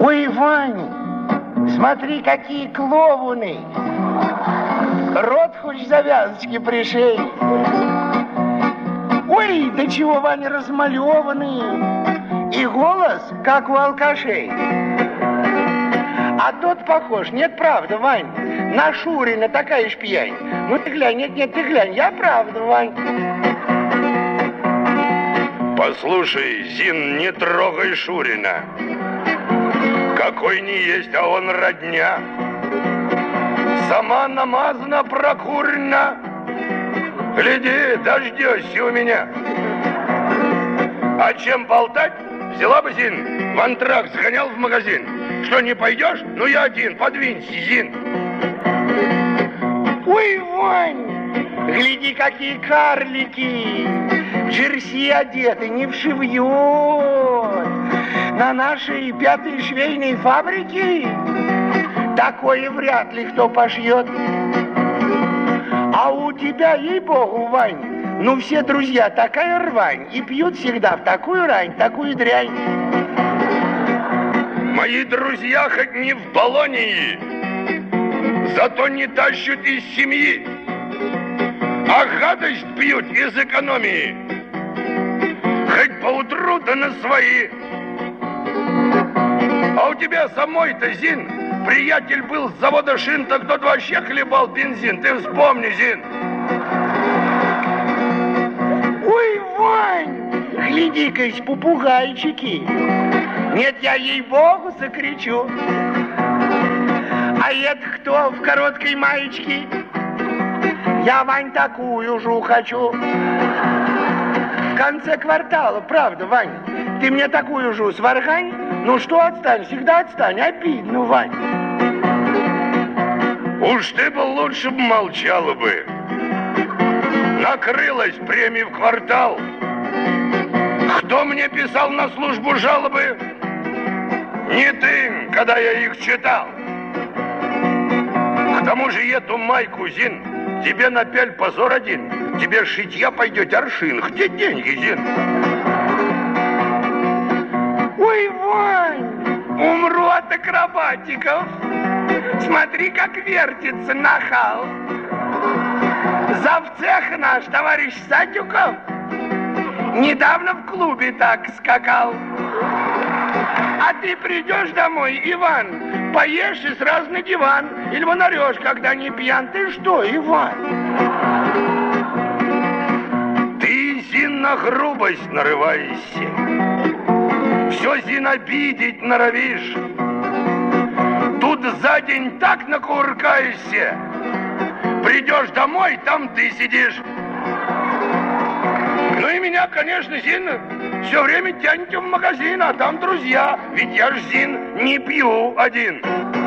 Ой, Вань, смотри, какие клоуны. Рот хоть завязочки пришей. Ой, да чего, Ваня, размалеванный. И голос, как у алкашей. А тот похож. Нет, правда, Вань. На Шурина такая ж пьянь. Ну ты глянь, нет, ты глянь. Я правда, Вань. Послушай, Зин, не трогай Шурина. Какой не есть, а он родня. Сама намазана, прокурена. Гляди, дождешься у меня. А чем болтать? Взяла бы, Зин, в антракт сгонял в магазин. Что, не пойдешь? Ну, я один, подвинься, Зин. Ой, Вань, гляди, какие карлики. В джерси одеты, не вшивьет. На нашей 5-й швейной фабрике такое вряд ли кто пошьет. А у тебя, ей-богу, Вань, ну все друзья такая рвань. И пьют всегда в такую рань, такую дрянь. Мои друзья хоть не в Болонии, зато не тащут из семьи, а гадость пьют из экономии. Хоть поутру, да на свои. А у тебя самой-то, Зин, приятель был с завода шин, так тот вообще хлебал бензин. Ты вспомни, Зин. Ой, Вань, гляди-ка, попугайчики. Нет, я ей-богу закричу. А это кто в короткой маечке? Я, Вань, такую же хочу. В конце квартала, правда, Вань, ты мне такую же сваргань. Ну что, отстань, всегда отстань, обидно, Вань. Уж ты бы лучше молчала бы. Накрылась премия в квартал. Кто мне писал на службу жалобы? Не ты, когда я их читал. К тому же эту майку, Зин, тебе напяль позор один. Тебе шитья пойдет аршин. Где деньги, Зин? Ой, Вань, умру от акробатиков. Смотри, как вертится нахал. Завцех наш, товарищ Сатюков, недавно в клубе так скакал. А ты придешь домой, Иван, поешь и сразу на диван. Или вон орешь, когда не пьян. Ты что, Иван? Ты, Зин, на грубость нарываешься. Все, Зин, обидеть норовишь. Тут за день так накуркаешься. Придешь домой, там ты сидишь. Ну и меня, конечно, Зин, все время тянете в магазин, а там друзья. Ведь я ж, Зин, не пью один.